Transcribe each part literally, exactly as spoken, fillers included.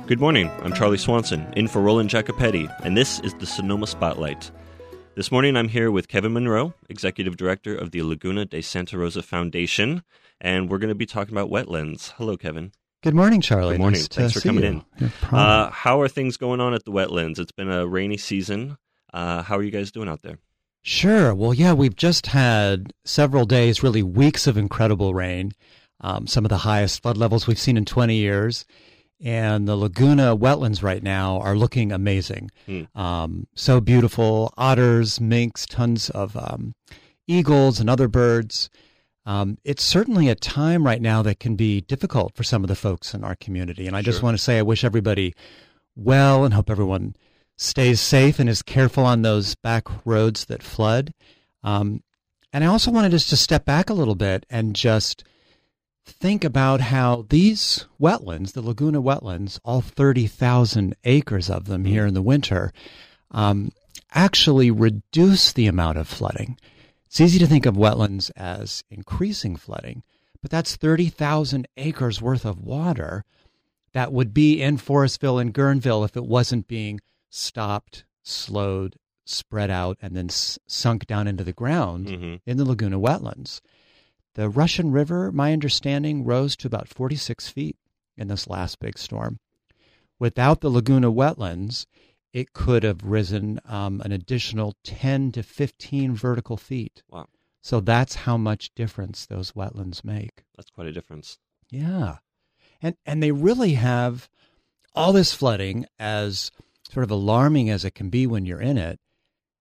Good morning, I'm Charlie Swanson, in for Roland Jacopetti, and this is the Sonoma Spotlight. This morning I'm here with Kevin Monroe, Executive Director of the Laguna de Santa Rosa Foundation, and we're going to be talking about wetlands. Hello, Kevin. Good morning, Charlie. Good morning. Nice Thanks to for coming you. in. Uh, how are things going on at the wetlands? It's been a rainy season. Uh, how are you guys doing out there? Sure. Well, yeah, we've just had several days, really weeks of incredible rain, um, some of the highest flood levels we've seen in twenty years. And the Laguna wetlands right now are looking amazing. Hmm. Um, so beautiful. Otters, minks, tons of um, eagles and other birds. Um, it's certainly a time right now that can be difficult for some of the folks in our community. And I sure. just want to say I wish everybody well and hope everyone stays safe and is careful on those back roads that flood. Um, and I also wanted us to step back a little bit and just think about how these wetlands, the Laguna wetlands, all thirty thousand acres of them here in the winter, um, actually reduce the amount of flooding. It's easy to think of wetlands as increasing flooding, but that's thirty thousand acres worth of water that would be in Forestville and Guerneville if it wasn't being stopped, slowed, spread out, and then s- sunk down into the ground mm-hmm. in the Laguna wetlands. The Russian River, my understanding, rose to about forty-six feet in this last big storm. Without the Laguna wetlands, it could have risen um, an additional ten to fifteen vertical feet. Wow. So that's how much difference those wetlands make. That's quite a difference. Yeah. And and they really have all this flooding, as sort of alarming as it can be when you're in it,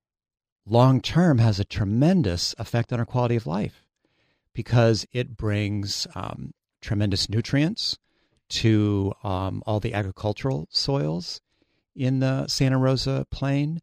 long term has a tremendous effect on our quality of life because it brings um, tremendous nutrients to um, all the agricultural soils in the Santa Rosa Plain.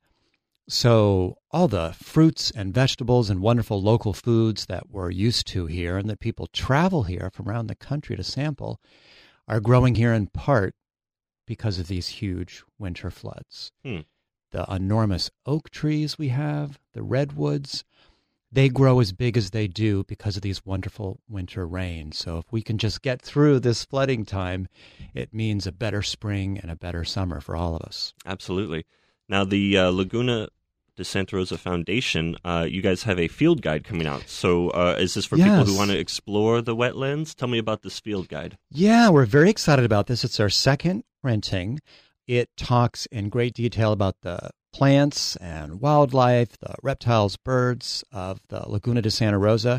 So all the fruits and vegetables and wonderful local foods that we're used to here and that people travel here from around the country to sample are growing here in part because of these huge winter floods. Hmm. The enormous oak trees we have, the redwoods, they grow as big as they do because of these wonderful winter rains. So if we can just get through this flooding time, it means a better spring and a better summer for all of us. Absolutely. Now, the uh, Laguna de Santa Rosa Foundation, uh, you guys have a field guide coming out. So uh, is this for yes. people who want to explore the wetlands? Tell me about this field guide. Yeah, we're very excited about this. It's our second printing. It talks in great detail about the plants and wildlife, the reptiles, birds of the Laguna de Santa Rosa.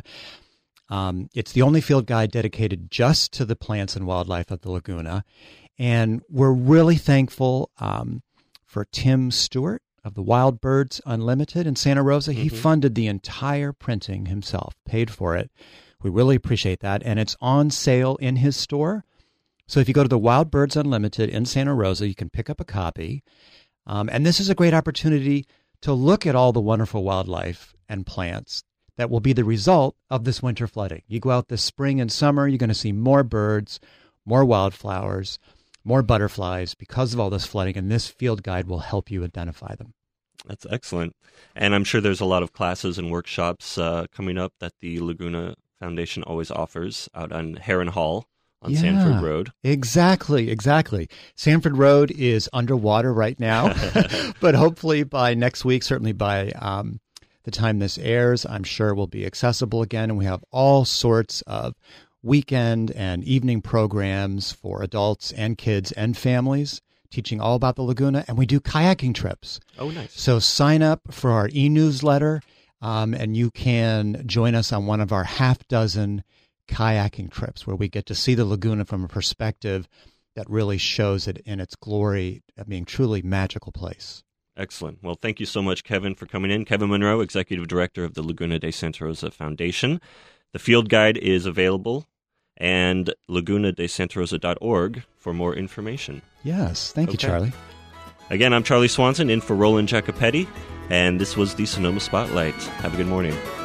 Um, it's the only field guide dedicated just to the plants and wildlife of the Laguna. And we're really thankful um, for Tim Stewart of the Wild Birds Unlimited in Santa Rosa. Mm-hmm. He funded the entire printing himself, paid for it. We really appreciate that. And it's on sale in his store. So if you go to the Wild Birds Unlimited in Santa Rosa, you can pick up a copy. Um, and this is a great opportunity to look at all the wonderful wildlife and plants that will be the result of this winter flooding. You go out this spring and summer, you're going to see more birds, more wildflowers, more butterflies because of all this flooding, and this field guide will help you identify them. That's excellent. And I'm sure there's a lot of classes and workshops uh, coming up that the Laguna Foundation always offers out on Heron Hall. On yeah, Sanford Road. Exactly, exactly. Sanford Road is underwater right now, but hopefully by next week, certainly by um, the time this airs, I'm sure it will be accessible again. And we have all sorts of weekend and evening programs for adults and kids and families, teaching all about the Laguna. And we do kayaking trips. Oh, nice. So sign up for our e-newsletter, um, and you can join us on one of our half dozen kayaking trips where we get to see the Laguna from a perspective that really shows it in its glory of being truly magical place. Excellent. Well, thank you so much, Kevin, for coming in. Kevin Monroe, Executive Director of the Laguna de Santa Rosa Foundation. The field guide is available, and laguna de santa rosa dot org for more information. Yes. Thank okay. you, Charlie. Again, I'm Charlie Swanson, in for Roland Jacopetti, and this was the Sonoma Spotlight. Have a good morning.